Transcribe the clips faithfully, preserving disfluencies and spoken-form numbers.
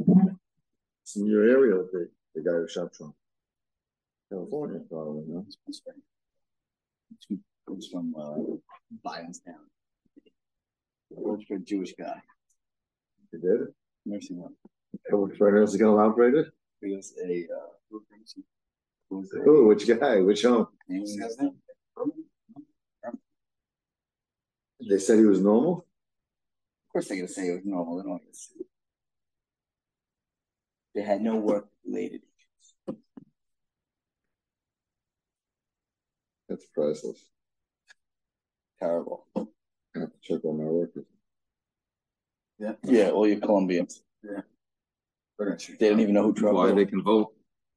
It's in your area, the, the guy who shot Trump. California, probably, no? He's from uh, Biostown. Works for a Jewish guy. He did? Nursing home. He worked for a nursing home operator? He was a, uh, was a Who? Which guy? Which home? They said he was normal? Of course they're going to say it was normal. They don't say. They had no work-related issues. That's priceless. Terrible. I have to check on my workers. Yeah, yeah, all your Colombians. Yeah. They don't even know who Trump is. Why they can vote.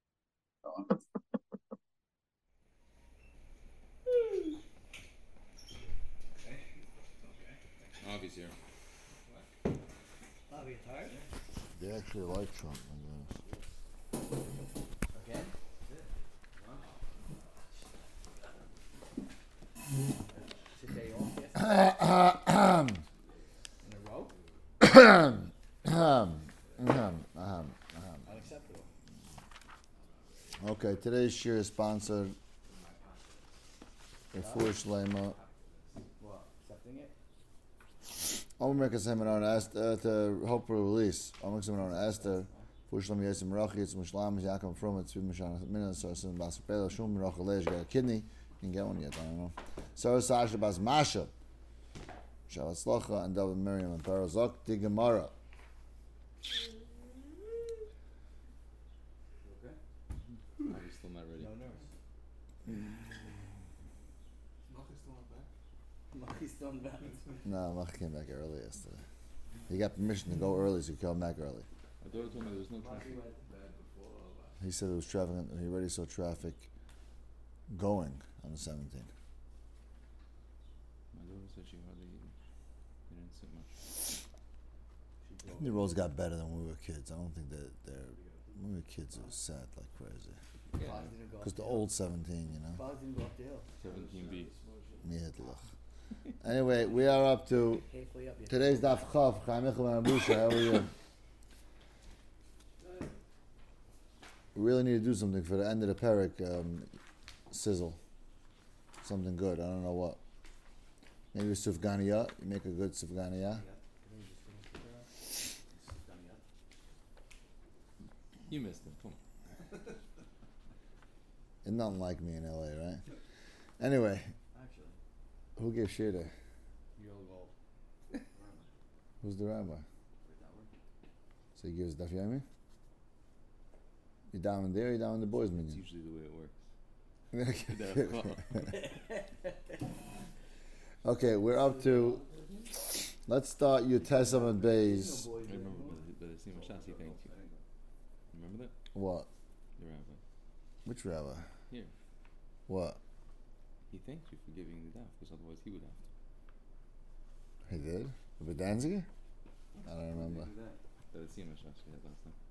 Avi's here. Avi, you tired? They actually like Trump, I guess. Again? It's a day off yesterday. In a row? Unacceptable. Okay, today's shir is sponsored by Foolish Lema. What? Accepting it? I'm making a seminar on Esther to hope for release. I'm making a seminar on Esther. Foolish Lema Yesim Rachi, it's Mushlam, it's Yaakam from it's Fim Mishan Minas, so it's in Basapela, Shum Racha Leish, got a kidney. You can get one yet, I don't know. Sarah Sasha Bas Masha, Shabbat Slacha, and David Miriam and Parazok, the Gemara. Avi's still not ready. No nurse. Machi's still on the back. No, Mach came back early yesterday. He got permission to go early, so he came back early. My daughter told me there was no traffic. He said there was traffic, he already saw traffic going on the seventeenth. My daughter said she hardly they didn't sit much. The roads got better than when we were kids. I don't think that they're when we were kids it was sad like crazy. Yeah. Because the old seventeen, you know. Fathers didn't go up the hill. seventeen B. Anyway, we are up to Halfway up yesterday. today's Daf Chav. Chaim Michal and Abusha, how are you? We really need to do something for the end of the parak. Um, sizzle, something good. I don't know what. Maybe a sufganiya. You make a good sufganiya. You missed him. Come on. It's nothing like me in L A, right? Anyway, Actually, who gave shir there? you're all gold. Who's the rabbi? So he gives Daf Yomi? You down in there or you down in the boys' That's minyan? usually the way it works. Okay, we're up to. Let's start Yutesam and Bays. I remember, but it seemed Shasi thanked you. Remember that? What? The rabbi. Which rabbi? Here. What? He thanked you for giving the daf, because otherwise he would have to. He did? With Danziger? I don't remember. But it seemed Shasi had last time.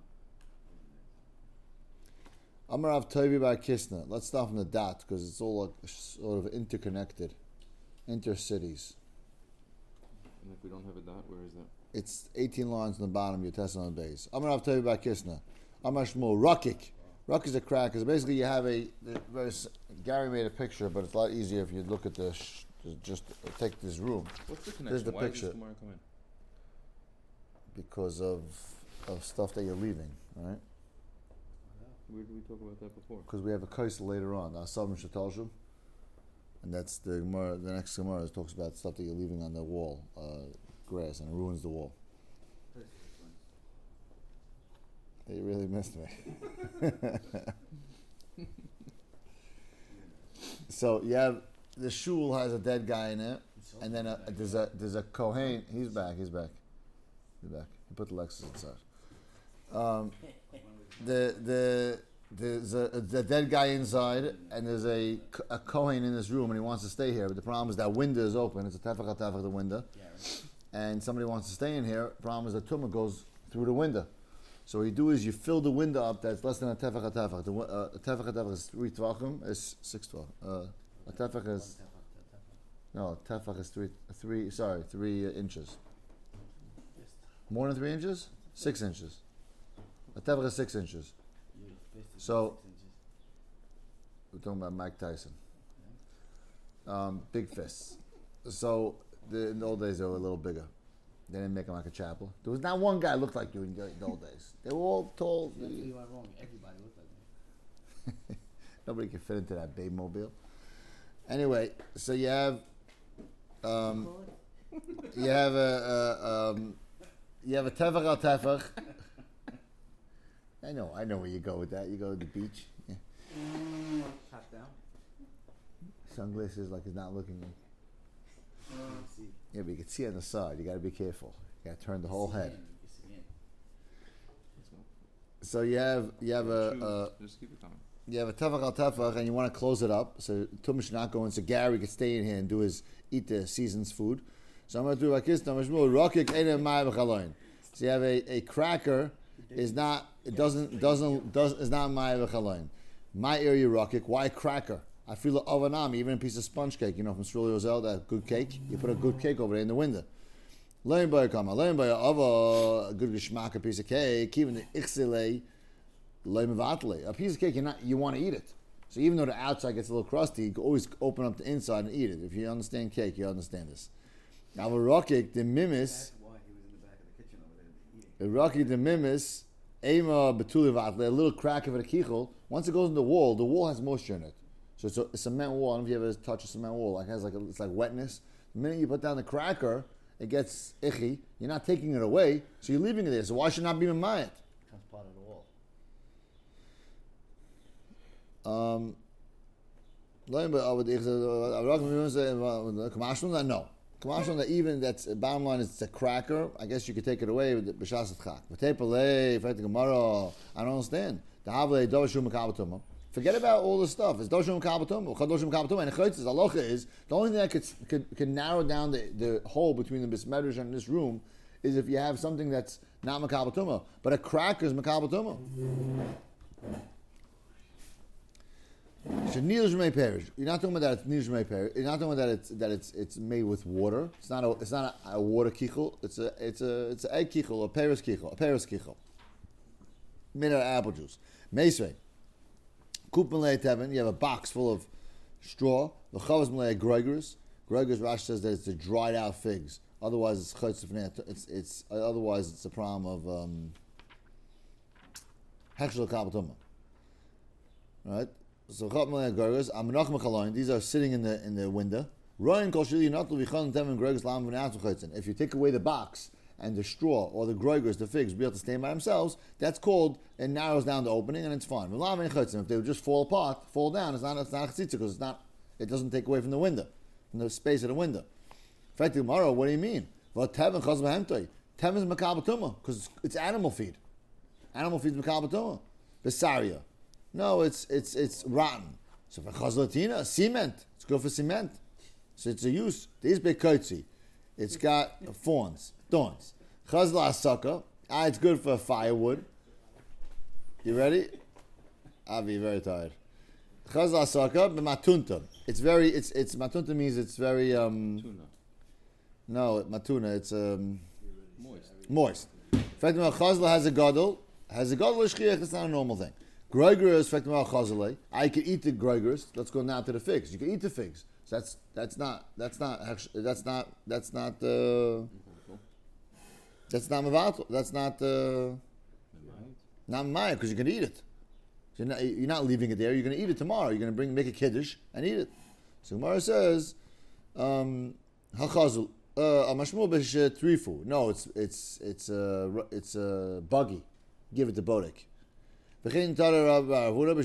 Amarav Tovi Bar Kisna. Let's start from the dot because it's all like sort of interconnected, intercities. And if we don't have a dot, where is that? It's eighteen lines on the bottom. Your test on the base. Amarav Tovi Bar Kisna. Amar Shmuel Rukik. Ruk is a crack because basically you have a. Very, Gary made a picture, but it's a lot easier if you look at the. Sh, just take this room. What's the connection? There's the Why picture. does Gemara come in? Because of of stuff that you're leaving, right? Where did we talk about that before? Because we have a kaisa later on, Asav and Shatalshum, and that's the Gemara. The next Gemara talks about stuff that you're leaving on the wall, uh, grass, and it ruins the wall. You really missed me. So you have the shul has a dead guy in it, and then a, there's a there's a kohen. He's back. He's back. He's back. He put the Lexus inside. Um, the the there's a, a dead guy inside, and there's a, a kohen in this room, and he wants to stay here. But the problem is that window is open. It's a tefach tefach the window, Yeah, right. and somebody wants to stay in here. Problem is the tumah goes through the window. So what you do is you fill the window up that's less than a tefach tefach. The uh, a tefach tefach is three tvachim. Is six tvach. Uh, a tefach is no tefach is three three sorry three uh, inches. More than three inches? Six inches. A tefach is six inches. Your fist is So- six inches. We're talking about Mike Tyson. Um, big fists. So the, in the old days they were a little bigger. They didn't make them like a chapel. There was not one guy looked like you in the, in the old days. They were all tall. That's where you went wrong. Everybody looked like me. Nobody could fit into that Babe-mobile. Anyway, so you have um, you have a, a um, you have a tefach al tefach. I know, I know where you go with that. You go to the beach. Yeah. Top down. Sunglasses like he's not looking. You can see. Yeah, but you can see on the side. You got to be careful. You got to turn the whole See head. in, you can see in. So you have you have a, a Just keep it coming. you have a tefach al tefach, and you want to close it up. So Tum should not go in. So Gary could stay in here and do his eat the season's food. So I'm going to do like this. So you have a, a cracker is not it doesn't doesn't does is not ma'ay v'chaloin. My area rockik. Why cracker? I feel avanam, even a piece of sponge cake. You know from Shirley Roselle, that good cake. You put a good cake over there in the window. Learn by a kama. Learn by a good geschmack, a piece of cake. Even the ixile, a piece of cake. You not you want to eat it. So even though the outside gets a little crusty, you can always open up the inside and eat it. If you understand cake, you understand this. Now the rockik, the mimis. That's why he was in the back of the kitchen over there eating. The rocky the mimis, ema betuli vatle, a little crack of a kichel. Once it goes in the wall, the wall has moisture in it. So it's a, a cement wall. I don't know if you ever touch a cement wall. Like it has like a, it's like wetness. The minute you put down the cracker, it gets icky. You're not taking it away, so you're leaving it there. So why should it not be mamayit? Becomes part of the wall. Um, no. Kamashon that even that's bottom line is it's a cracker. I guess you could take it away with the b'shas chak. But tepelei, fact gemara. I don't understand. The havle dovashum mekabatuma. Forget about all this stuff. It's doshum mekabatuma. Chadoshum mekabatuma. And the chaytzis halacha is the only thing that could could, could narrow down the, the hole between the bismedrash and this room is if you have something that's not mekabatuma. But a cracker is mekabatuma. Perish. You're not talking about that it's nilush may perish. You're not talking about that it's that it's it's made with water. It's not a it's not a, a water kichel. It's a it's a it's an egg kichel, a peris kichel, a peris kichel. Made out of apple juice. Meisvei. Kupin lei tevin. You have a box full of straw. The chavos malei groigers. Groigers Rashi says that it's the dried out figs. Otherwise it's chaytz. It's it's otherwise it's a problem of um, hechshel kabatuma. Right. So these are sitting in the in the window. If you take away the box and the straw or the groigers, the figs, be able to stand by themselves, that's called, it narrows down the opening and it's fine. If they would just fall apart, fall down, it's not it's not a chitzah because it's not it doesn't take away from the window, from the space of the window. In fact, tomorrow, what do you mean? Well, tevin chazva tevin is makabatuma because it's animal feed. Animal feed is makabatuma. Besaria. No, it's it's it's rotten. So for chazlatina, cement. It's good for cement. So it's a use. This bekotzi. It's got thorns. Thorns. Chazla asaka. Ah, it's good for firewood. You ready? I'll be very tired. Chazla asaka b'matunta. It's very. It's it's matunta means it's very um. Tuna. No, matuna. It's um. Moist. Moist. In fact, chazla has a gadol. Has a gadol shchiach. It's not a normal thing. Groigers, I can eat the groigers. Let's go now to the figs. You can eat the figs. So that's that's not that's not that's not that's not uh, that's not mevatel. That's not uh, not maya because you can eat it. So you're not you're not leaving it there. You're going to eat it tomorrow. You're going to bring make a kiddush and eat it. So Gemara says um, hachazul amashmul b'sh trifu. No, it's it's it's a uh, it's a uh, buggy. Give it to bodek. So now Gemara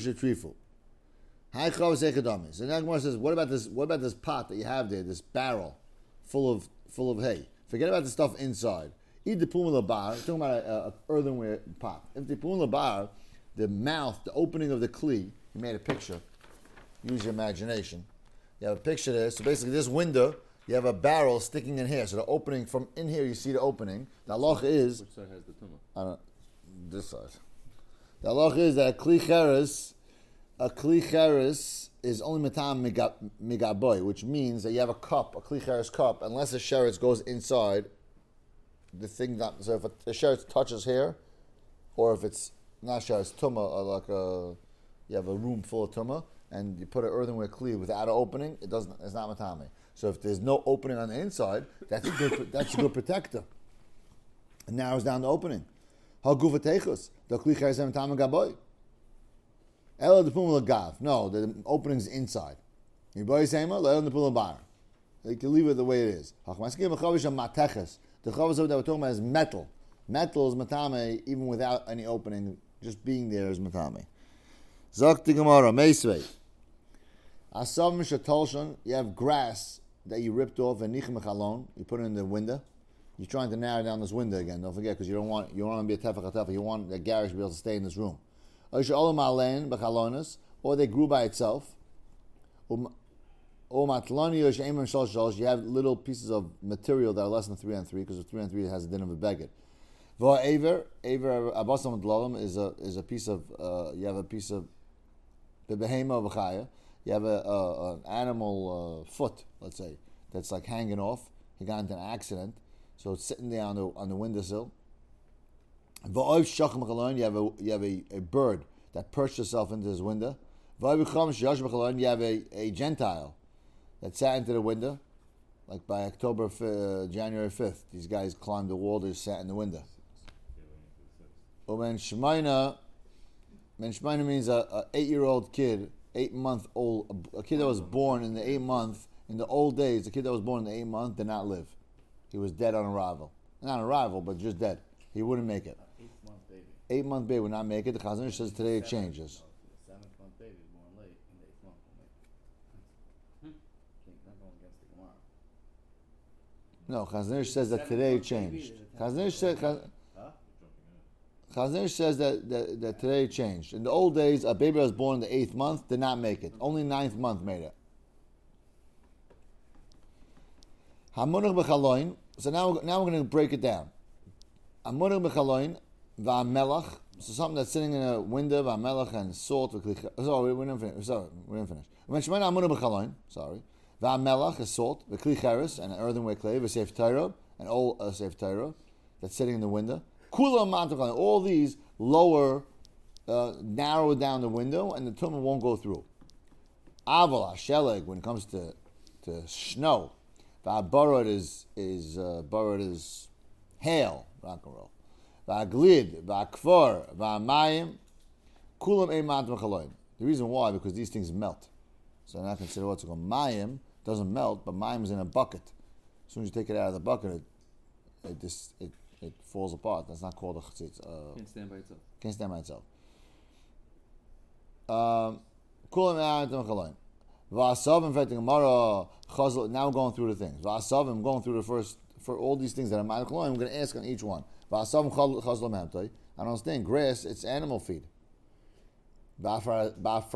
says, what about this? What about this pot that you have there? This barrel full of full of hay. Forget about the stuff inside. Eat the pumula bar. Talking about an earthenware pot. If the pumula bar, the mouth, the opening of the kli. You made a picture. Use your imagination. You have a picture there. So basically, this window, you have a barrel sticking in here. So the opening from in here, you see the opening. The halacha is. Which side has the tuma? I don't. This side. The halacha is that a kli cheres, a kli cheres is only matam migaboy, which means that you have a cup, a kli cheres cup, unless the sheretz goes inside the thing that. So if a, the sheretz touches here, or if it's not shar, it's tumah, uh, like a, you have a room full of tumah, and you put an earthenware kli without an opening, it doesn't, it's not matame. So if there's no opening on the inside, that's a good, that's a good protector. It narrows down the opening. Ha gufa techus, the kli chaysem matame gaboy. Ela the pumah gav. No, the opening's inside. You boy sema, let on the pumah bar. You can leave it the way it is. The chavos that we're talking about is metal. Metal is matame even without any opening. Just being there is matame. Zok the Gemara, Meisvei. Asav mishatolshon, you have grass that you ripped off and nichem chalon, you put it in the window. You're trying to narrow down this window again. Don't forget, because you don't want you don't want to be a tefach tefach. You want the garage to be able to stay in this room. Or they grew by itself. You have little pieces of material that are less than three and three, because the three and three has a din of a beged. Aver, aver abasam is a is a piece of uh, you have a piece of the behema of a chaya. You have a, a an animal uh, foot, let's say, that's like hanging off. He got into an accident, so it's sitting there on the on the windowsill. You have a you have a, a bird that perched itself into his window. You have a, a Gentile that sat into the window, like by October, uh, January fifth. These guys climbed the wall, they sat in the window. When Shemaina, when Shemaina means a, a eight-year-old kid, eight-month-old, a, a kid that was born in the eight month, in the old days, a kid that was born in the eight month did not live. He was dead on arrival. Not on arrival, but just dead. He wouldn't make it. Eight-month baby. Eight-month baby would not make it. The Chazon Ish says today it changes. Seventh-month baby is born late, and the eighth month will make it. Can't not going against the Gemara. No, Chazon Ish says that today it changed. Chazon Ish said, Chaz- Chazon Ish says that, that, that today it changed. In the old days, a baby that was born in the eighth month did not make it. Only ninth month made it. Hamunach b'chaloin. So now, now we're going to break it down. Hamunach b'chaloin v'amelach. So something that's sitting in a window v'amelach and salt. Sorry, we didn't finish. Sorry, we didn't finish. When Shemana hamunach b'chaloin. Sorry. V'amelach is salt. V'kli cheres and an earthenware clay. V'seif tyro, an old uh, seif tyro that's sitting in the window. All these lower, uh, narrow down the window, and the tumah won't go through. Avala sheleg, when it comes to to snow, va'barad is is uh, barad is hail, rock and roll. Va'glid, va'kfar, va'mayim, kulam eimat mechaloin. The reason why, because these things melt. So I'm not consider what's called mayim doesn't melt, but mayim is in a bucket. As soon as you take it out of the bucket, it it just it. It falls apart. That's not called a chatzitz. Uh, Can't stand by itself. Can't stand by itself. Kulam a'atim chaloin. V'asav, in fact, the Gemara chazal. Now we're going through the things. V'asav, I'm going through the first for all these things that are ma'atim chaloin. I'm going to ask on each one. V'asav chazal mamtoi. I don't understand. Grass, it's animal feed. Ba'far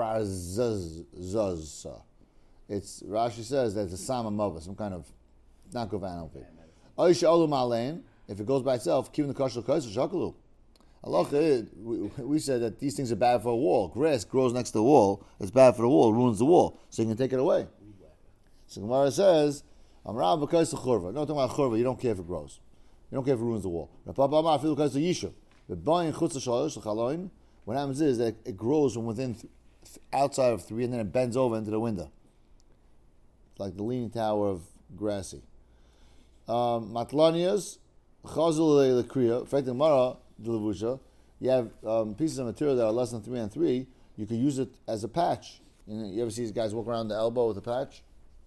zuz. It's Rashi says that it's a sama mava, some kind of not good animal feed. Oisha olu ma'alein. If it goes by itself, keeping the kosher kosher shakalu. Allah, we, we said that these things are bad for a wall. Grass grows next to the wall. It's bad for the wall. It ruins the wall. So you can take it away. So Gemara says, "I'm rav because of churva." No, talking about churva. You don't care if it grows. You don't care if it ruins the wall. What happens is that it grows from within, th- outside of three, and then it bends over into the window, like the leaning tower of Grassy. Um, Matlanias. Chazul lekriya. In fact, the Gemara, the levusha, you have um, pieces of material that are less than three and three. You can use it as a patch. You, know, you ever see these guys walk around the elbow with a patch?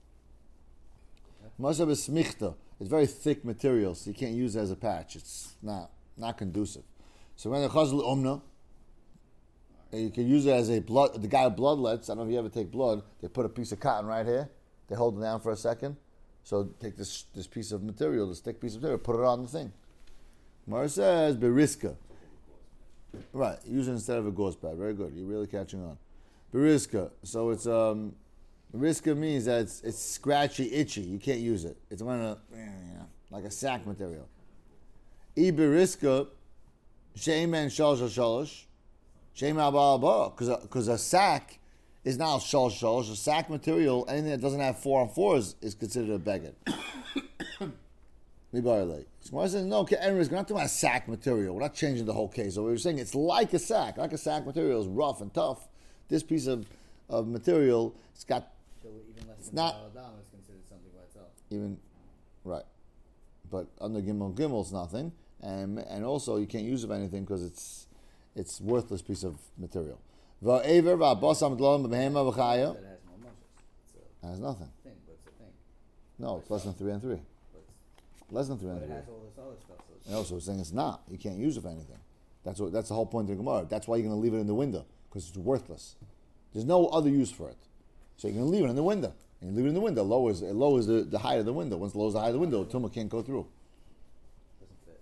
Masab is smichta. It's very thick material, so you can't use it as a patch. It's not not conducive. So when the chazul omna, you can use it as a blood. The guy with bloodlets. I don't know if you ever take blood. They put a piece of cotton right here. They hold it down for a second. So take this this piece of material, this thick piece of material, put it on the thing. Mara says beriska. Right, use it instead of a gauze pad. Very good. You're really catching on. Beriska. So it's um, beriska means that it's it's scratchy, itchy. You can't use it. It's one of you know, like a sack material. E beriska, sheimen shalosh shalosh, sheimen abal abal. Because because a sack is not shalosh shalosh. A sack material, anything that doesn't have four on fours is considered a beged. Mibarle. So says no. Anyways, we're not talking about sack material. We're not changing the whole case. So we were saying it's like a sack. Like a sack material is rough and tough. This piece of, of material, it's got. So even less It's than not- Baladam is considered something by itself. Even, right. But under Gimel Gimel, it's nothing. And and also, you can't use it for anything because it's it's worthless piece of material. Va'aver va'basam dlom b'behema v'chaya. That has more muscles. It's a Has nothing. thing, but it's a thing. No, it's less than three and three. But, it's, Less than three and but it three. has all this other stuff. So it's And also, it's saying it's not. You can't use it for anything. That's what. That's the whole point of the Gemara. That's why you're going to leave it in the window because it's worthless. There's no other use for it. So you're going to leave it in the window. And you leave it in the window. Lowers it lowers the, the height of the window. Once it lowers the height of the window, tumor can't go through. doesn't fit.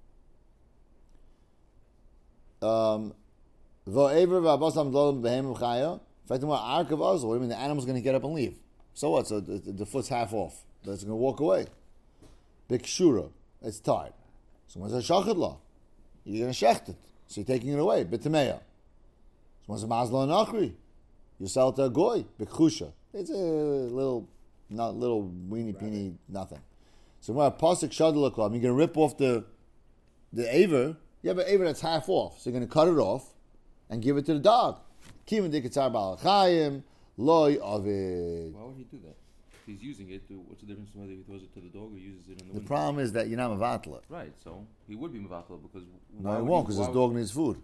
Um, Va'aver va'basam dlom b'behema v'chaya. In fact, ark of What do you mean? The animal's going to get up and leave. So what? So the, the foot's half off. But it's going to walk away. Bikshura. It's tied. So when it's a shachid law, you're going to shecht it. So you're taking it away. B'tameya. So when it's a mazla and achri, you sell it to a goy. B'chusha. It's a little, not little weeny peeny nothing. So when a pasuk shadla club, you're going to rip off the the aver. You have an aver that's half off. So you're going to cut it off and give it to the dog. Kivin dikatzar balachayim loy avid. Why would he do that? If he's using it, to, what's the difference whether he throws it to the dog or uses it in the, The window? problem is that you're not mavatla. Right, so he would be mevatel because No, why he would won't because why his would- dog needs food.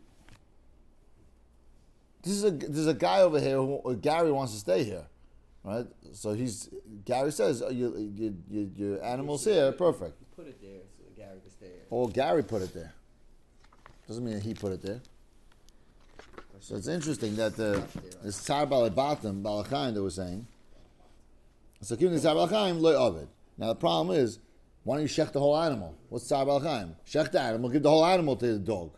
This is a there's a guy over here who uh, Gary wants to stay here, right? So he's Gary says oh, you, you, you, your animals here perfect. You put it there so that Gary can stay here. Oh, Gary put it there. Doesn't mean that he put it there. So it's interesting that the this Tzar Balabatim Balachaim that we're saying. So keeping the Tzar Balachaim loy ovid. Now the problem is, why don't you shech the whole animal? What's Tzar Balachaim? Shech the animal, give the whole animal to the dog.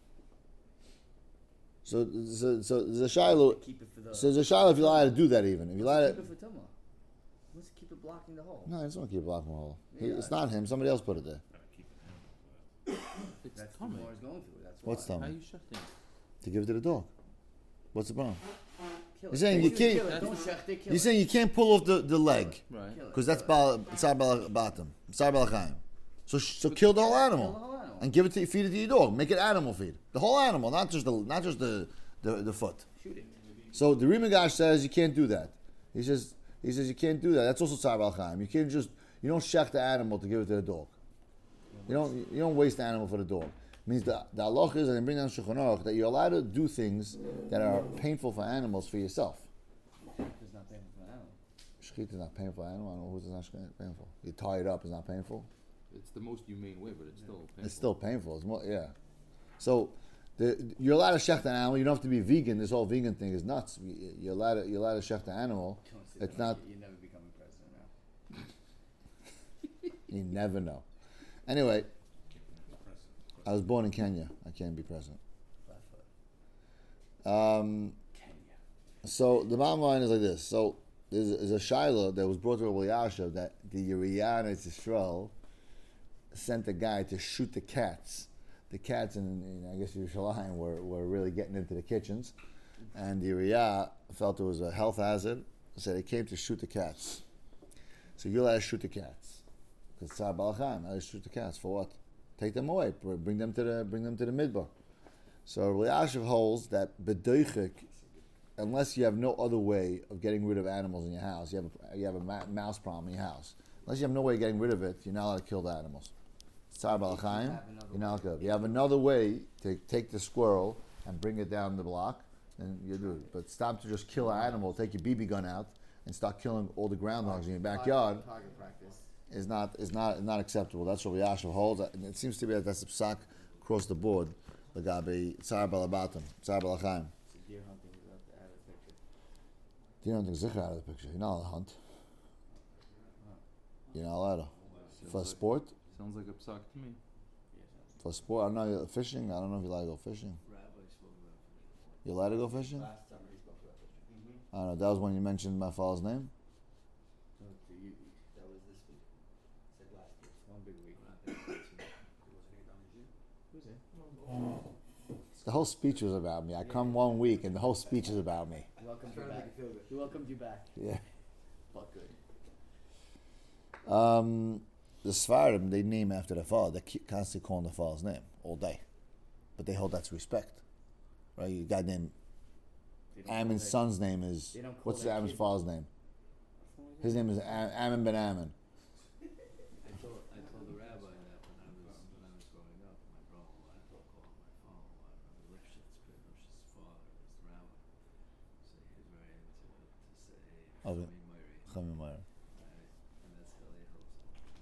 So, so, so there's a shiloh. Keep it for the. So there's a shiloh if you allow to do that even. If you allow keep to, it for Tumah. Let's keep it blocking the hole. no, I just want to keep it blocking the hole. He- Yeah. It's not him. Somebody else put it there. It's That's tummy. what Gemara's going through. That's What's why. How tummy? you shechting? To give it to the dog. What's the problem? Kill You're it. saying you Don't can't- kill it. Don't shecht it, kill You're it. saying you can't pull off the, the leg Right. Kill it. because that's bal, tzar balabatim, tzar balachaim. So sh- so kill the whole Kill the animal whole animal. and give it to feed it to your dog. Make it animal feed. The whole animal, not just the not just the the, the foot. Shoot it. So the Rimagash says you can't do that. He says he says you can't do that. That's also tzar balachaim. You can't just you don't shech the animal to give it to the dog. You don't you don't waste the animal for the dog. Means the the halach is, and they bring down Shulchan Aruch, that you're allowed to do things that are painful for animals for yourself. It's not painful for an animal. Shechita is not painful for animal. I don't know who's not shechita painful. You tie it up is not painful. It's the most humane way, but it's still painful. It's still painful. It's more yeah. So the, you're allowed to shech an animal. You don't have to be vegan. This whole vegan thing is nuts. You- You're allowed to, you're allowed to shech the animal. Don't say It's that. not. You're never becoming president now. You never know. Anyway, I was born in Kenya. I can't be president. Five foot. Um, Kenya. so the bottom line is like this. So there's, there's a shiloh that was brought to Rabbi Yashav that the Yeriyah and Yisrael sent a guy to shoot the cats. The cats in, in I guess Yerushalayim were, were really getting into the kitchens, and the Yeriyah felt it was a health hazard, so they came to shoot the cats. So you're allowed to shoot the cats because Tzar Balachim. Allowed to shoot the cats for what? Take them away. Br- Bring them to the bring them to the midbar. So Rabbi Yashav holds that bedoichik, unless you have no other way of getting rid of animals in your house, you have a, you have a ma- mouse problem in your house. Unless you have no way of getting rid of it, you're not allowed to kill the animals. Tzar Balachim, you're not allowed. You have another way to take the squirrel and bring it down the block, then you do it. But stop to just kill an animal, take your B B gun out, and start killing all the groundhogs in your backyard. Target practice. Is not is not is not acceptable. That's what Yashav holds, and it seems to be that that's a psak across the board. Lagabe tzar balabatim, tzar balachayim. So deer hunting is out out of the picture. You don't think zikr out of the picture. You're not allowed to hunt. You're not allowed to. For sport, Sounds like a psak to me. for sport. I don't know. Fishing. I don't know if you're allowed to go fishing. You're allowed to go fishing. Last summer he spoke about fishing. I don't know. That was when you mentioned my father's name. No, to you. That was this week. Said last week. One big week. Who's it? The whole speech was about me. I come one week, and the whole speech is about me. He welcomed you back. He welcomed you back. Yeah. But good. Um, the Sfardim, they name after the father. They keep constantly calling the father's name all day, but they hold that's respect, right? You got named They don't call Ammon's their- son's name is they don't call what's their Ammon's kid- father's name? His name is Am- Ammon ben Ammon. I told I told the rabbi that when I was when I was growing up, my brother I told call my father, Rabbi Lifshitz, Lifshitz's father was the rabbi. So he was very into to say Oh, Chami Moiri, Chami Meir. right? And that's how they hope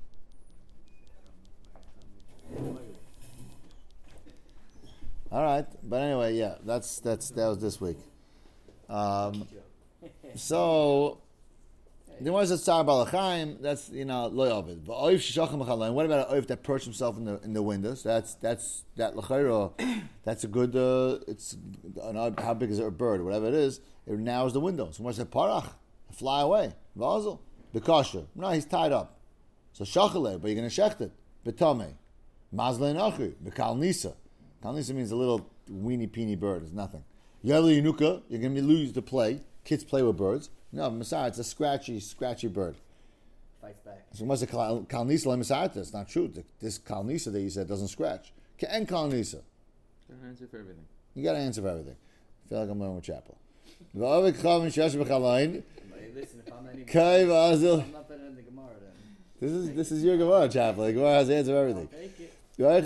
so. All right, but anyway, yeah, that's that's that was this week. Um, so the one that's Tzar Balachaim, that's you know lo yavid. But oif shishachim b'chalayim. What about an oif that perched himself in the in the windows? That's that's that l'chayro. That's a good. Uh, it's an, oif- how big is it, a bird? Whatever it is, it narrows the window. Someone said parach, fly away. Vazel, bekasher. No, he's tied up. So shachale, but you're gonna shecht it. Betame, mazle nachu, bekal nisa. Kal nisa means a little weeny peeny bird. It's nothing. Yeli Yunuka, you're going to be lose to play. Kids play with birds. No, Messiah, it's a scratchy, scratchy bird. Fights back. So what's the Kalnisa Messiah? It's not true. This Kalnisa that you said doesn't scratch. And Kalnisa. Got an answer for everything. You got to answer for everything. I feel like I'm learning with Chapel. This Hey, listen, if I'm not even, is I'm not better than the Gemara then. this is your Gemara, Chapel. The Gemara has the answer for I'll everything. take it.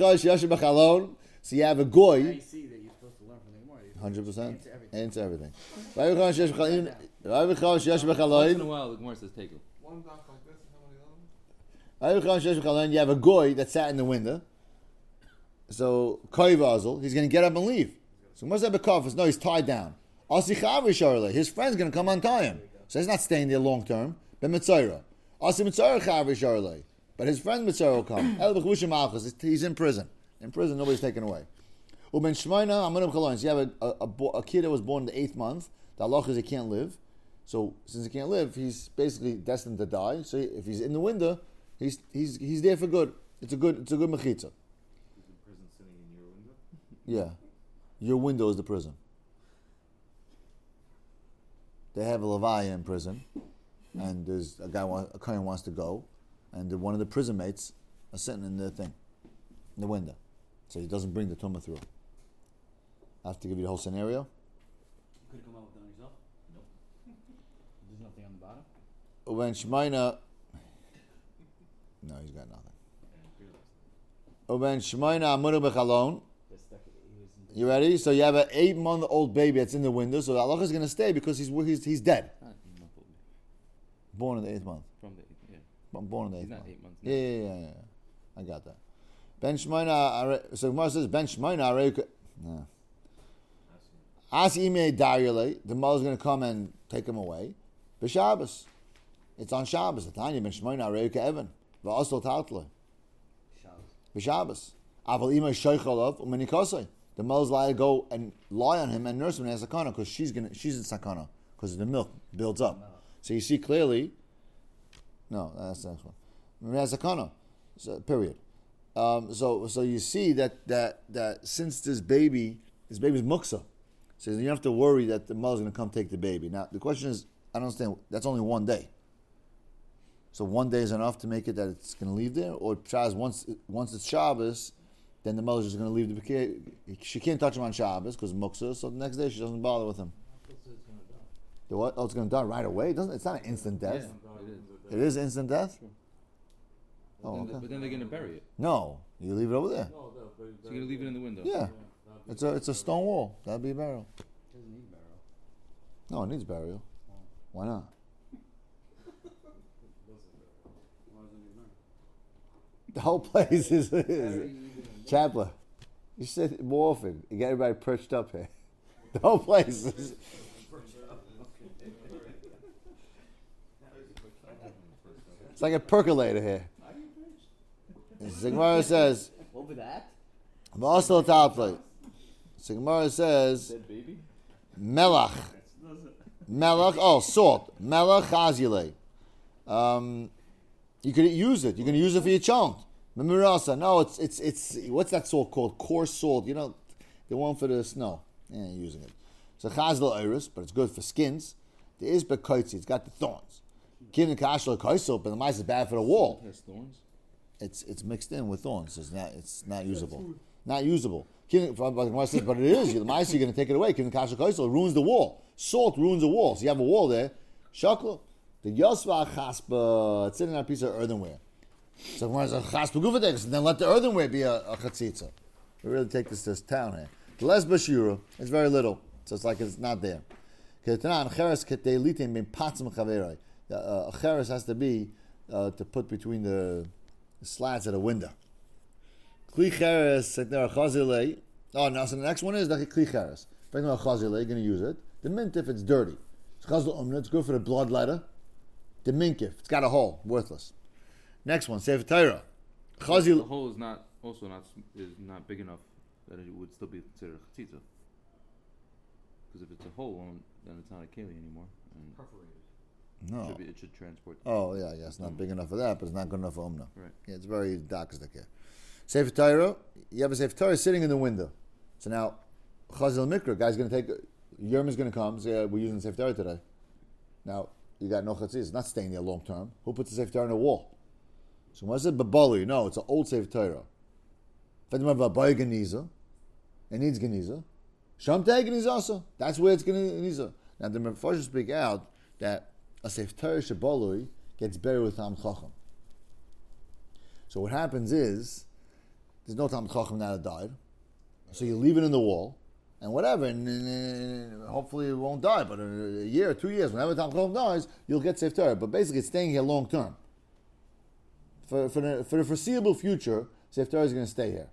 So you have a Now goy. you see that you're supposed to learn from the Gemara. You're Hundred percent. Answer everything. Answer everything. Once in a while, the Gemara says take it. One dock like this and how many others? You have a goy that sat in the window. So koivazel, he's going to get up and leave. So what's that bekafas? No, he's tied down. Asi chavri sharle, his friend's going to come untie him. So he's not staying there long term. Ben mitzayra. Asi mitzayra chavri sharle, but his friend mitzayra will come. El b'chushim malchus, he's in prison. In prison, nobody's taken away. Uben shmoina amanim chaloin. So you have a, a, a, bo- a kid that was born in the eighth month. The halacha is he can't live. So since he can't live, he's basically destined to die. So if he's in the window, he's he's he's there for good. It's a good it's a good mechitza. He's in prison sitting in your window. Yeah, your window is the prison. They have a levaya in prison, and there's a guy wa- a kohen wants to go, and the, one of the prison mates are sitting in the thing, in the window, so he doesn't bring the tumah through. I have to give you the whole scenario. You could have come up with that on yourself. Nope. There's nothing on the bottom. When Shemaina, no, he's got nothing. When Shemaina amuru bechalon. That's stuck. He was in You ready? So you have an eight-month-old baby that's in the window. So Allah is going to stay because he's he's he's dead. Not eight month old. Born in the eighth month. From the eight, yeah. I'm born in the eighth He's not month. eight months. Yeah, yeah, yeah, yeah, yeah. I got that. Ben Shemaina. So Gemara says Ben Shemaina. No. As ime daryale, the mother's going to come and take him away. B'Shabbos. It's on Shabbos. Tanya Ben Shemaina Areuka Evan. V'asol Tatle. Shabbos. B'Shabbos. Aval ima sheichalav u'menikosei. The mother's allowed to go and lie on him and nurse him in a sakana because she's gonna she's in sakana because the milk builds up. So you see clearly. No, that's the next one. In sakana. So, period. Um, so so you see that that that since this baby this baby's muksa, so you don't have to worry that the mother's gonna come take the baby. Now the question is, I don't understand. That's only one day. So one day is enough to make it that it's going to leave there, or Shabbos once once it's Shabbos, then the mother's just going to leave the bikeh. She can't touch him on Shabbos because muksa. So the next day she doesn't bother with him. The what? Oh, it's going to die right away. It doesn't. It's not an instant death. Yeah, it is. It is instant death. But, Oh, then, okay. but then they're gonna bury it. No, you leave it over there. No, no, but So you're gonna leave it in the window. Yeah, it's a it's a stone wall. That'd be a burial. Doesn't need barrel. No, it needs burial. Why not? The whole place is, is Chapler. You said it more often. You get everybody perched up here. The whole place is. It's like a percolator here. Sigmara says, Over that? V'asal Tatle. Sigmara says, Dead baby? Melach. Melach, oh, salt. Melach chazile. Um, you could use it. You can use it for your chont. Memirasa. No, it's, it's, it's, what's that salt called? Coarse salt. You know, the one for the snow. Yeah, you're using it. So chazle iris, but it's good for skins. There is bekoitzi. It's got the thorns. Kin and kashla kaisel, but the mice is bad for the wall. It has thorns. it's it's mixed in with thorns. It's not it's not usable. Not usable. Kin- But Gemara says, but it is. The mice, you're going to take it away. Kin kasha kaisel ruins the wall. Salt ruins the wall. So you have a wall there. Shakla. The yosva chaspa. It's in a piece of earthenware. So Gemara says chaspa gufadex. Then let the earthenware be a, a chatzitza. We really take this to this town here. The les bashura is very little, so it's like it's not there. Ketan cheres ketei litim bin patzim chaveroi. A cheres has to be uh, to put between the slats at a window. Kli cheres, oh, now so the next one is the kli cheres. If you're going to use it. The mint if it's dirty. It's chazal umna, it's good for the bloodletter. The minkif, it's got a hole, worthless. Next one, Sefer Torah. Chazil. The hole is not also not is not big enough that it would still be considered a chatzitza. Because if it's a hole, then it's not a keli anymore. And Perforated. No. It should, be, it should transport. Oh, yeah, yeah, it's not big enough for that, but it's not good enough for umna. Right. Yeah, it's very dark as the care. Sefer Torah, you have a Sefer Torah sitting in the window. So now, Chazil Mikra, guy's going to take, Yerm is going to come, say, yeah, we're using Sefer Torah today. Now, you got no chatzitza, it's not staying there long term. Who puts the Sefer Torah on the wall? So what is it? Babali? No, it's an old Sefer Torah. If you have a boy Geniza, it needs Geniza. Shamtei Geniza also. That's where it's Geniza. Now, the Mefarshim speak out that a Sefer Torah Shabalui gets buried with Talmid Chacham. So what happens is, there's no Talmid Chacham now that died. So you leave it in the wall, and whatever, and, and hopefully it won't die, but in a year, two years, whenever Talmid Chacham dies, you'll get Sefer Torah. But basically it's staying here long term. For, for, the, for the foreseeable future, Sefer Torah is going to stay here.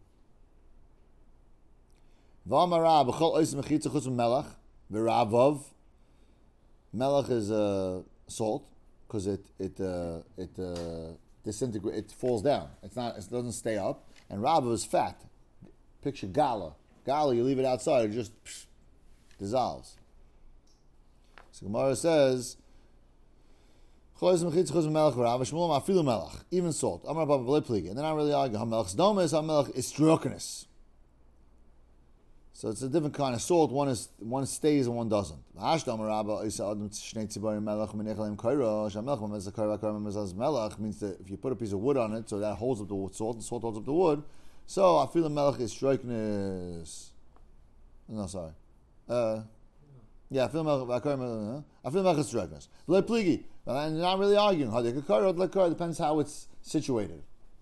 V'amara b'chol oisim mechitza chutz melach v'ravav. Melach is uh, salt because it it uh, it uh, disintegrates. It falls down. It's not. It doesn't stay up. And ravav is fat. Picture gala. Gala, you leave it outside, it just psh, dissolves. So Gemara says. Even salt. And then I really argue. Hamelach domes. Hamelach is strokenus. So it's a different kind of salt. One is one stays and one doesn't. Means that if you put a piece of wood on it, so that holds up the salt, the salt holds up the wood. So I feel the melech is strokenus. No, sorry. Uh, yeah, I feel melech. I feel melech is strokenus. And you're not really arguing. Depends how it's situated.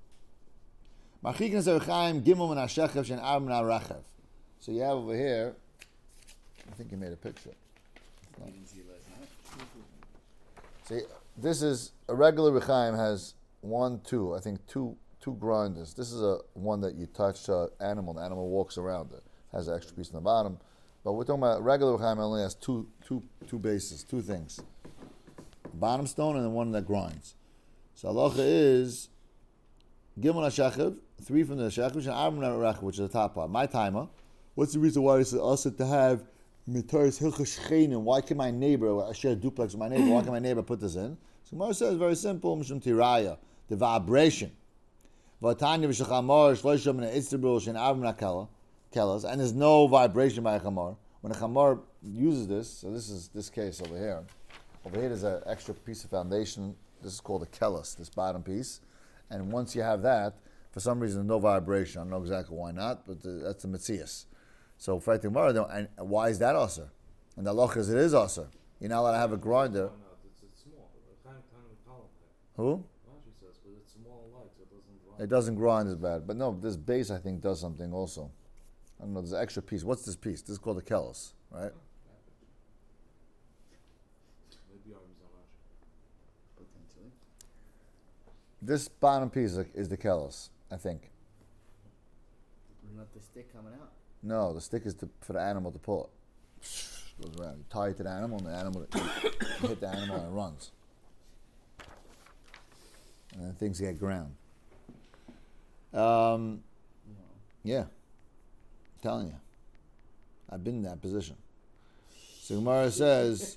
So you have over here, I think you made a picture. You didn't see it last night. See, this is, a regular Rechaim has one, two, I think two two grinders. This is a one that you touch an animal, the animal walks around it. Has an extra piece on the bottom. But we're talking about regular Rechaim only has two two two bases, two things. Bottom stone and then one that grinds. So halacha is Gimel HaShechev, three from the Shechev, and Arba Rechav, which is the top part. My timer. What's the reason why it's also to have Mitaris Hilchas Shechenim? Why can my neighbor, I share a duplex with my neighbor, why can my neighbor put this in? So Gemara says very simple, Mishum Tiraya, the vibration. V'atanya v'shachamar, shloisham and itzibul, shen Arba Kelas, and there's no vibration by a chamar. When a chamar uses this, so this is this case over here. Over here there's an extra piece of foundation. This is called a kelas, this bottom piece. And once you have that, for some reason, no vibration. I don't know exactly why not, but the, that's the Metzias. So, fighting Gemara, and why is that also? And the loch is it is also. You're not allowed to have a grinder. No, no, it's, it's small. Kind of, kind of column there. Who? Rashi says, but it's small and light, so it doesn't grind. It doesn't grind as bad. But no, this base, I think, does something also. I don't know, there's an extra piece. What's this piece? This is called a kelos, right? Maybe arms on Rashi. Potentially. This bottom piece is the kelos, I think. Not the stick coming out. No, the stick is to, for the animal to pull it. Goes around. You tie it to the animal, and the animal you hit the animal and it runs. And then things get ground. Um, yeah, I'm telling you, I've been in that position. So Gemara says,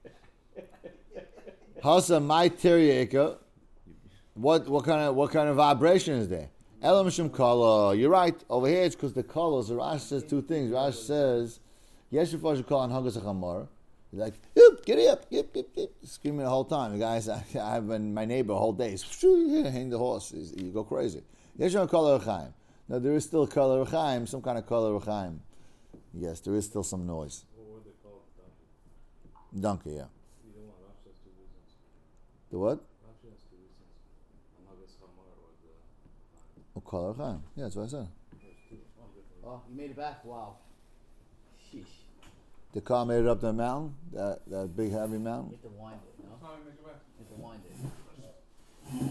"Hasa my terieka." What what kind of what kind of vibration is there? Elam Shem Kala. You're right. Over here it's because the colors. Rashi says two things. Rashi says, Yeshiv Kala and Hagas Achamar. He's like, "Oop, get up, get, get, get," screaming the whole time. The guys, I, I've been my neighbor the whole day. Hang the horse. You go crazy. There's no color Chaim. No, there is still color Chaim, some kind of color Chaim. Yes, there is still some noise. What would they call it? Donkey. Donkey, yeah. You don't want Rashi has two reasons. The what? Rashi has two reasons. Amagas Hamar or the. Oh, color Chaim. Yeah, that's what I said. Oh, you made it back. Wow. Sheesh. The car made it up the mountain, that, that big heavy You mountain. have to wind it, no? Time make it back. You have to wind it.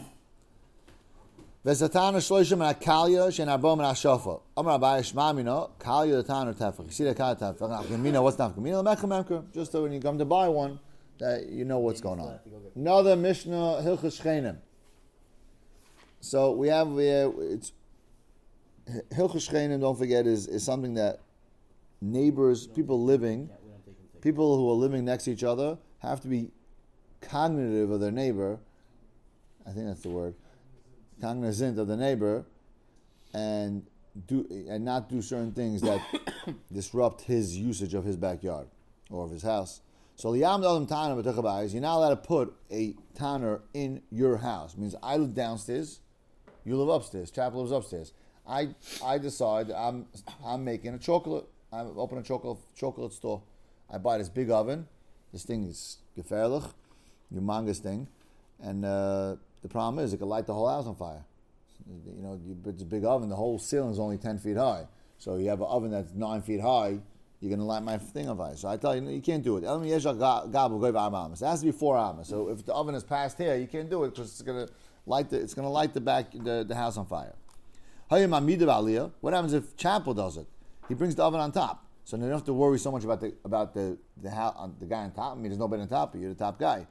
Vesatana shloishim and akalya shen arbom and ashofa. Amar Abai shmamino kalya the tanner tefach. You see the kalya tefach. Nafkamina, what's nafkamina? Lemechem emker. Just so when you come to buy one, that you know what's going on. Another Mishnah Hilchos Shchenim. So we have uh, it's Hilchos Shchenim. Don't forget is is something that neighbors, people living, Yeah, we don't take them. Take people who are living next to each other have to be cognitive of their neighbor. I think that's the word. Cognizant of the neighbor, and do and not do certain things that disrupt his usage of his backyard or of his house. So liyam adam tanner b'tuchabayis, you're not allowed to put a tanner in your house. It means I live downstairs, you live upstairs. Chap lives upstairs. I I decide I'm I'm making a chocolate. I open a chocolate chocolate store. I buy this big oven. This thing is gefährlich, humongous thing, and. Uh, The problem is it could light the whole house on fire. You know, you, it's a big oven. The whole ceiling is only ten feet high. So you have an oven that's nine feet high. You're going to light my thing on fire. So I tell you, you can't do it. It has to be four amas. So if the oven is past here, you can't do it because it's going to light the it's going to light the back the, the house on fire. What happens if Chappell does it? He brings the oven on top. So you don't have to worry so much about the about the the, house, the guy on top. I mean, there's nobody on top of you. You're the top guy.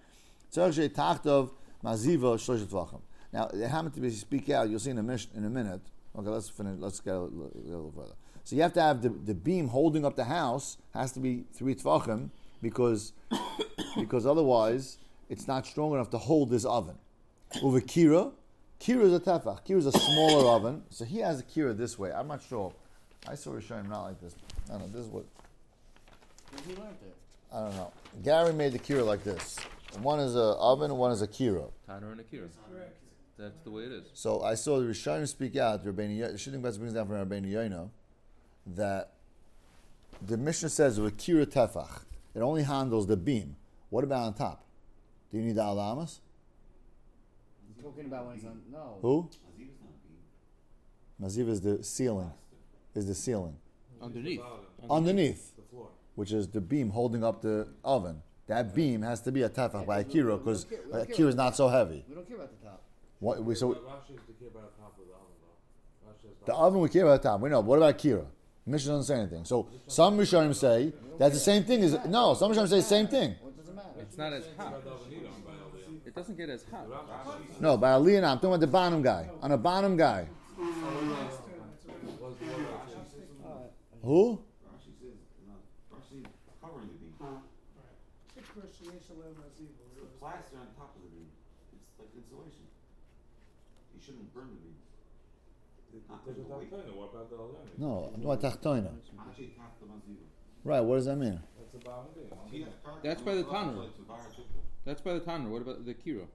So Maziva shloishet tvachim. Now, they happen to be speak out. You'll see in a, mish, in a minute. Okay, let's finish. Let's get a little, a little further. So you have to have the, the beam holding up the house has to be three tvachim because because otherwise it's not strong enough to hold this oven. Over kira, kira is a tefach. Kira is a smaller oven. So he has a kira this way. I'm not sure. I saw it showing not like this. I don't know. This is what Where you learned it? I don't know. Gary made the kira like this. One is a oven, and one is a kira. Tanner and Akira. Correct. That's the way it is. So I saw the Rishonim speak out. Rabbeinu Yo- Shitting Betz brings down from Rabbeinu Yoino that the Mishnah says with kira tefach, it only handles the beam. What about on top? Do you need the alamas? He's talking about when it's on. No. Who? Maziv is the ceiling. Is the ceiling Underneath. underneath, The floor. which is the beam holding up the oven. That beam has to be a tefach by a kira because a kira is not so heavy. We don't care about the top. What, we, so Rashi is the kid by the top of the oven, though. Rashi has the oven we care about the top. We know. What about kira? Mishnah doesn't say anything. So some Rishonim say that's the same thing as no. Some Rishonim say the same thing. What does it matter? It's not as hot. It doesn't get as hot. No, by Aliyah, no, I'm talking about the bottom guy. On a bottom guy. Who? Rashi says, no, Rashi is covering the beam. The plaster on top of the beam. It's like insulation. You shouldn't burn the beam. Not There's a the weight. tachtoina. What about the Alyani? No, I'm talking about tachtoina. Rashi tapped the maziva. Right. What does that mean? That's the bottom beam. That's by the Tanner. That's by the Tanner. What about the Kira?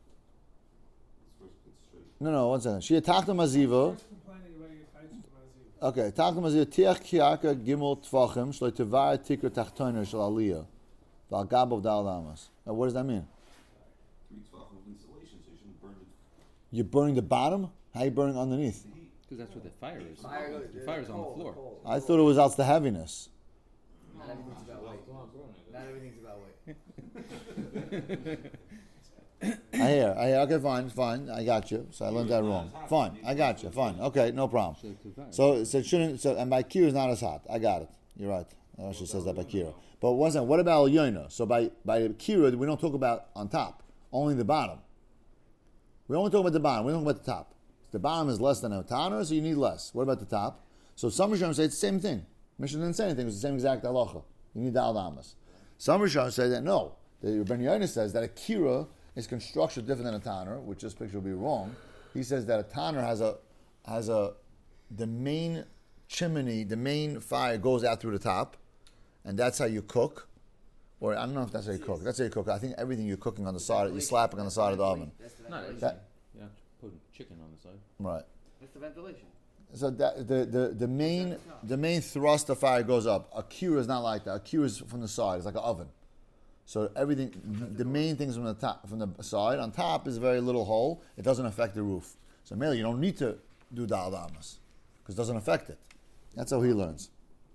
No, no. One second. She attacked the maziva. Okay. Attacked the maziva. Tiach kiaka gimel tvachim shloi tevar tikra tachtoina shel aliyah. Val gabov dal damas. Now, what does that mean? Three twelve of insulation, so you shouldn't burn it. You're burning the bottom. How are you burning underneath? Because that's what the fire is. The fire is on the floor. I thought it was out the heaviness. Not everything's about weight. Not everything's about weight. I hear. I hear. Okay, fine, fine. I got you. So I learned that wrong. Fine. I got you. Fine. Okay, no problem. So, so it shouldn't. So, and by kira is not as hot. I got it. You're right. Rashi says that by kira. But one second. What about Yoina? So by by kira, we don't talk about on top. Only the bottom. We only talk about the bottom. We don't talk about the top. The bottom is less than a tanner, so you need less. What about the top? So some Rishonim say it's the same thing. Mishnah didn't say anything. It's the same exact halacha. You need the aldamas. Some Rishonim say that no. The Ben Yoina says that a kira is constructed different than a tanner, which this picture will be wrong. He says that a tanner has a has a the main chimney, the main fire goes out through the top, and that's how you cook. Or I don't know if that's how you cook. That's how you cook. I think everything you're cooking on the side, you're slapping on the side of the oven. That's the No, ventilation. That- yeah, put chicken on the side. Right. That's the ventilation. So that, the, the, the main the main thrust of fire goes up. A cure is not like that. A cure is from the side. It's like an oven. So everything, the main things from the top, from the side. On top is a very little hole. It doesn't affect the roof. So mainly you don't need to do dal damas because it doesn't affect it. That's how he learns.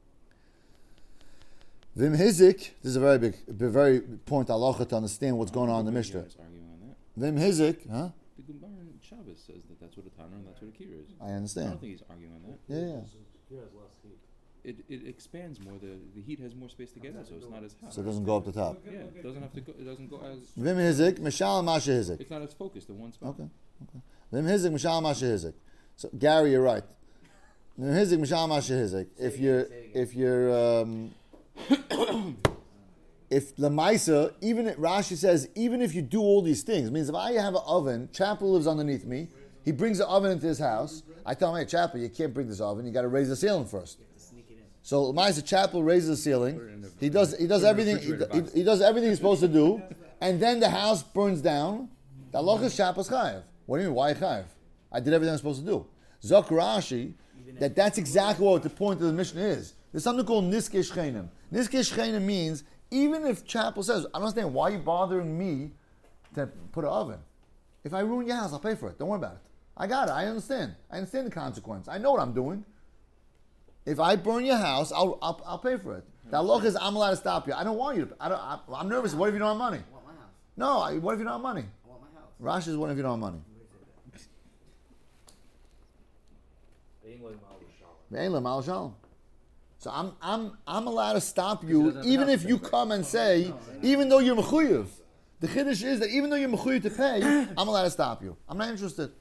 Vim hizik. This is a very big, a very point halacha to understand what's going on in the Mishnah. Is arguing on that. Vim hizik, huh? The Gemara in Shabbos says that that's what a Tanner and that's what a Kir is. I I don't understand. think he's arguing on that. Yeah, yeah. It it expands more. The the heat has more space to get in, so it's not as hot. So it doesn't go up the top. Yeah, it doesn't have to go. It doesn't go as. Vim hizik, mishal masha hizik. It's not as focused in one spot. Okay, okay. Vim hizik, mishal masha hizik. So Gary, you're right. Vim hizik, mishal masha hizik. If you're, if you're, um, if Lamaisa, even Rashi says, even if you do all these things, means if I have an oven, Chapel lives underneath me, he brings the oven into his house. I tell him, hey, Chapel, you can't bring this oven. You got to raise the ceiling first. So Lamaisa, Chapel raises the ceiling. He does, he does everything. He, he, he does everything he's supposed to do, and then the house burns down. The halacha is Chapel's chayev. What do you mean? Why chayev? I did everything I'm supposed to do. Zok Rashi, that that's exactly what the point of the mission is. There's something called niske shchenim. Niske shchenim means even if Chapel says, I don't understand why are you bothering me to put an oven. If I ruin your house, I'll pay for it. Don't worry about it. I got it. I understand. I understand the consequence. I know what I'm doing. If I burn your house, I'll I'll, I'll pay for it. The halacha is I'm allowed to stop you. I don't want you to. I don't. I, I'm nervous. What if you don't have money? I want my house. No. I, what if you don't have money? I want my house. Rashi is what if you don't have money? Ve'en mal shalom. So I'm I'm I'm allowed to stop you even if you come and say, even though you're mechuyev. The chiddush is that even though you're mechuyev to pay, I'm allowed to stop you. I'm not interested.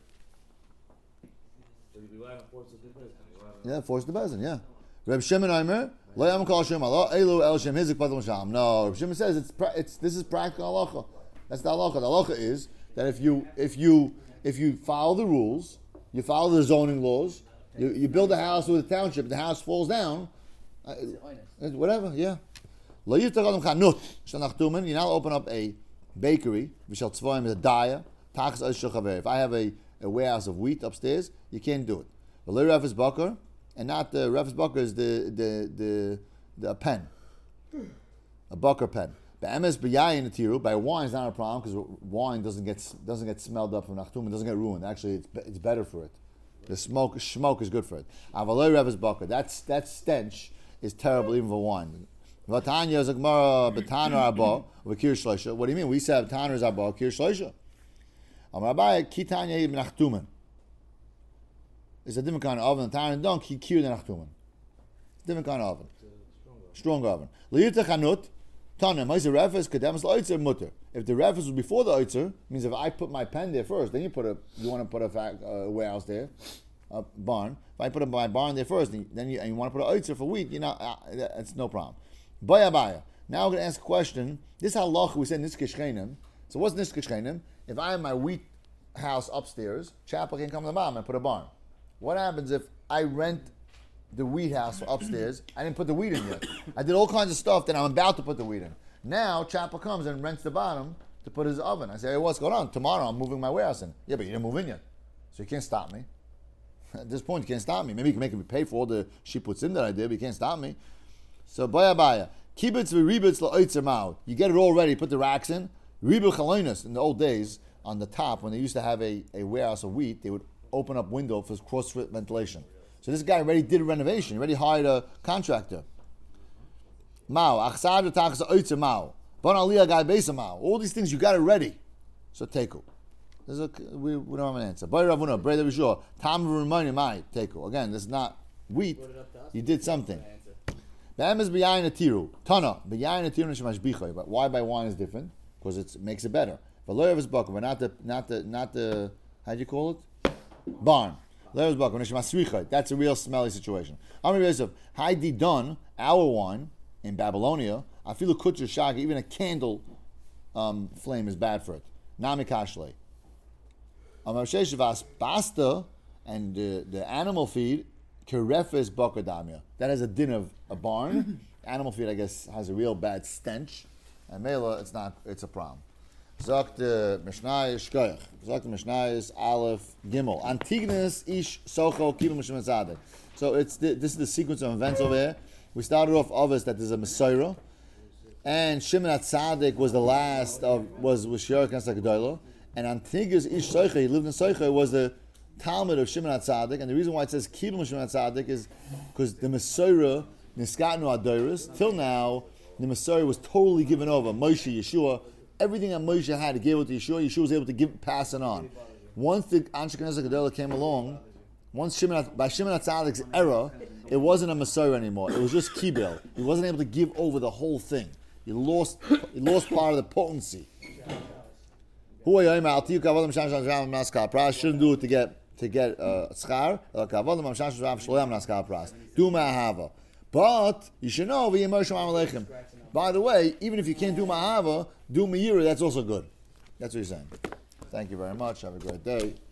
Yeah, force the bezin. Yeah. Reb Shimon Omer, lo yam kol shem Allah, elu el shem hizik padam sham. No, Reb Shimon says it's pra- it's this is practical halacha. That's the halacha. The halacha is that if you if you if you follow the rules, you follow the zoning laws, you, you build a house with a township, the house falls down, uh, whatever. Yeah. Lo yiftach adam chanut shanach tumen. You now open up a bakery. V'shal tzvoim is a daya. Tachas al shachaver. If I have a, a warehouse of wheat upstairs, you can't do it. But le refes bakar. And not the refes bakar is the the the the pen, a bakar pen. By emes b'yayin atiru, by wine is not a problem because wine doesn't get doesn't get smelled up from nachtum, it doesn't get ruined. Actually, it's it's better for it. The smoke smoke is good for it. Avalei refes bakar, that's that stench is terrible even for wine. Vatanya is a gemara b'taner abba v'kir shloisha. What do you mean? We say b'taner is abba kir shloisha. Amar Abaye kitanya ibn nachtumen. It's a different kind of oven. The Taran and Dunk, he cured the Nachtuman. Different kind of oven. Strong oven. Liyita chanut, tanem, ha'isa refes, kademas l'oitzer mutter. If the refes was before the oitzer, means if I put my pen there first, then you put a, you want to put a fac, uh, warehouse there, a barn. If I put a, my barn there first, then you, and you want to put an oitzer for wheat, you know, uh, that's no problem. Baya baya. Now we're going to ask a question. This halacha we said niske shchenim. So what's niske shchenim? If I have my wheat house upstairs, Chapel can come to the bottom and put a barn. What happens if I rent the wheat house upstairs? I didn't put the wheat in yet. I did all kinds of stuff that I'm about to put the wheat in. Now Chapel comes and rents the bottom to put his oven. I say, hey, what's going on? Tomorrow I'm moving my warehouse in. Yeah, but you didn't move in yet. So you can't stop me. At this point, you can't stop me. Maybe you can make me pay for all the shiputzim that I did, but you can't stop me. So, baya baya. Kibbutz v'ributz la'oitzer ma'od. You get it all ready, put the racks in. Ribu chaloinus, in the old days, on the top, when they used to have a, a warehouse of wheat, they would open up window for cross ventilation. So this guy already did a renovation. He already hired a contractor. Mao, achsad v'tachas oitzer mao. Bon aliyah guy besa mao. All these things you got it ready. So teku. This is a, we, we don't have an answer. Bay Ravuna, Breda Vishor, Tam Rumani Mai, teku. Again, this is not wheat. You did something. Ba'em is b'yayin atiru. Tana, b'yayin atiru nishmash bichoy. But why by wine is different? Because it makes it better. But loyer is bucker, but not the, not the, not the, how do you call it? Barn. That's a real smelly situation. Amri Yosef, Haidi Don, our wine in Babylonia, I feel a kutcher shag, even a candle um, flame is bad for it. Nami kashle. Amar Sheshivas Basta and the, the animal feed, Kerefes Bakadamia. That has a din of a barn. Animal feed, I guess, has a real bad stench. and Mela, it's not. It's a problem. Zok the Mishnah is Shkoyach. Zok the Mishnah is Aleph Gimel. Antigonus ish socho kibul Mishman Tzaddik. So it's the, this is the sequence of events over here. We started off obvious that there's a Messiah, and Shimon HaTzadik was the last of was was Shiur Knesset Gedolah, and Antigonus ish socho, he lived in Socho, was the Talmud of Shimon HaTzadik, and the reason why it says kibul Shimon HaTzadik is because the Messiah Niskatnu Adoris till now the Messiah was totally given over. Moshe, Yeshua. Everything that Moshe had to give it to Yeshua, Yeshua was able to give, pass it on. Once the Anshe Knesset Gedolah came along, once Shimon, by Shimon HaTzadik's era, it wasn't a Messiah anymore. It was just Kibel. He wasn't able to give over the whole thing. He lost, he lost part of the potency. Shouldn't do it to get to get schar. Do ma'ahava. But you should know, by the way, even if you can't do ma'ahava, do me'ira, that's also good. That's what he's saying. Thank you very much. Have a great day.